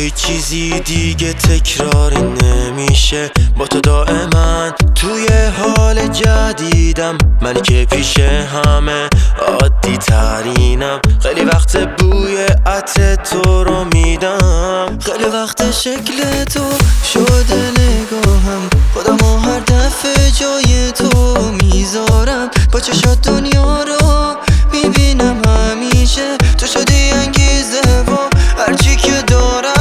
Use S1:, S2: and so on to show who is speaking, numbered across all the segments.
S1: هیچ چیزی دیگه تکراری نمیشه. با تو دائما توی حال جدیدم، منی که پیش همه عادی ترینم. خیلی وقت بوی عطر تو رو میدم، خیلی وقت شکل تو شده نگاهم. خودمو هر دفعه جای تو میذارم، با چشات دنیا رو میبینم همیشه. تو شدی انگیزه و هرچی که دارم.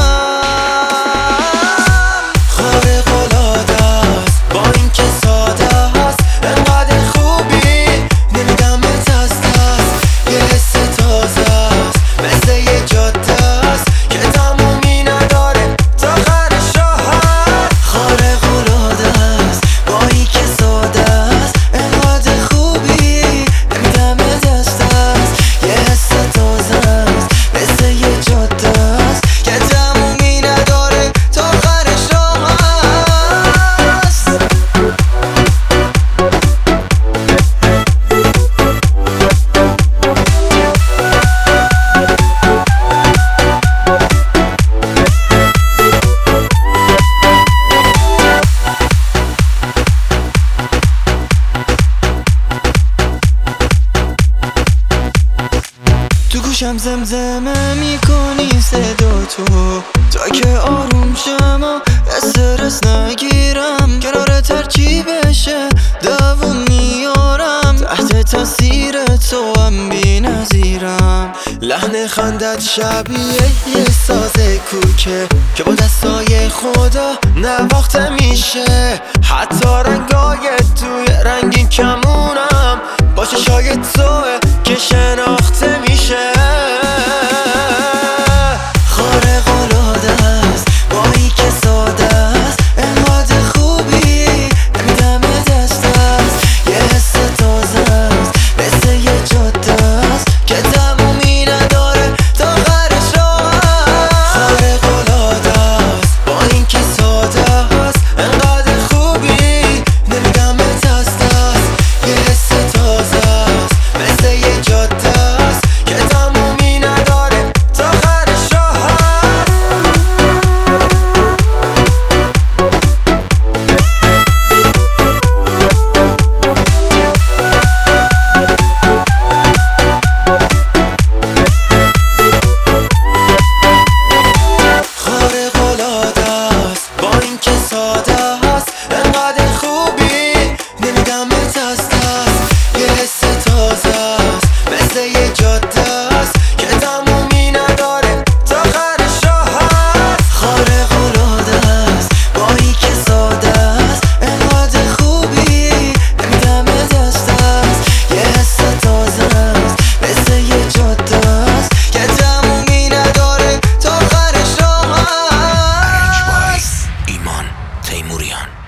S1: خارق العاده است با این که ساده است، انقدر خوبی نمیدمت از دست. یه حس تازه است مثل یه جاده است که تمومی نداره تا آخرش راحت. خارق العاده است با این که ساده است، انقدر خوبی نمیدمت از دست. یه حس تازه است مثل یه جاده است که تمومی نداره تا آخرش راحت. تو گوشم زمزمه میکنی صدا تو، تا که آروم شم و استرس نگیرم. کنارت هرچی بشه دووم میارم، تحت تاثیر تو هم بی نظیرم. لحن خندت شبیه یه ساز کوکه که با دستای خدا نواخته میشه. حتی رنگای توی رنگین کمونم با چشای توه که شناخته میشه. خارق العاده است با این که ساده است، انقدر خوبی نمیدمت دست است. یه حس تازه است مثل یه جاده است که تمومی نداره تا آخرش راحت. خارق العاده است با این که ساده است، انقدر خوبی نمیدمت دست است. یه حس تازه است مثل یه جاده است که تمومی نداره تا آخرش راحت. خارق العاده است با این که ساده است، انقدر خوبی نمیدمت از دست. یه حس تازه است مثل یه جاده است که تمومی نداره تا آخرش راحت. خارق العاده است با این که ساده است، انقدر خوبی نمیدمت از دست. یه حس تازه است مثل یه جاده است که تمومی نداره تا آخرش راحت.
S2: ایمان تیموریان.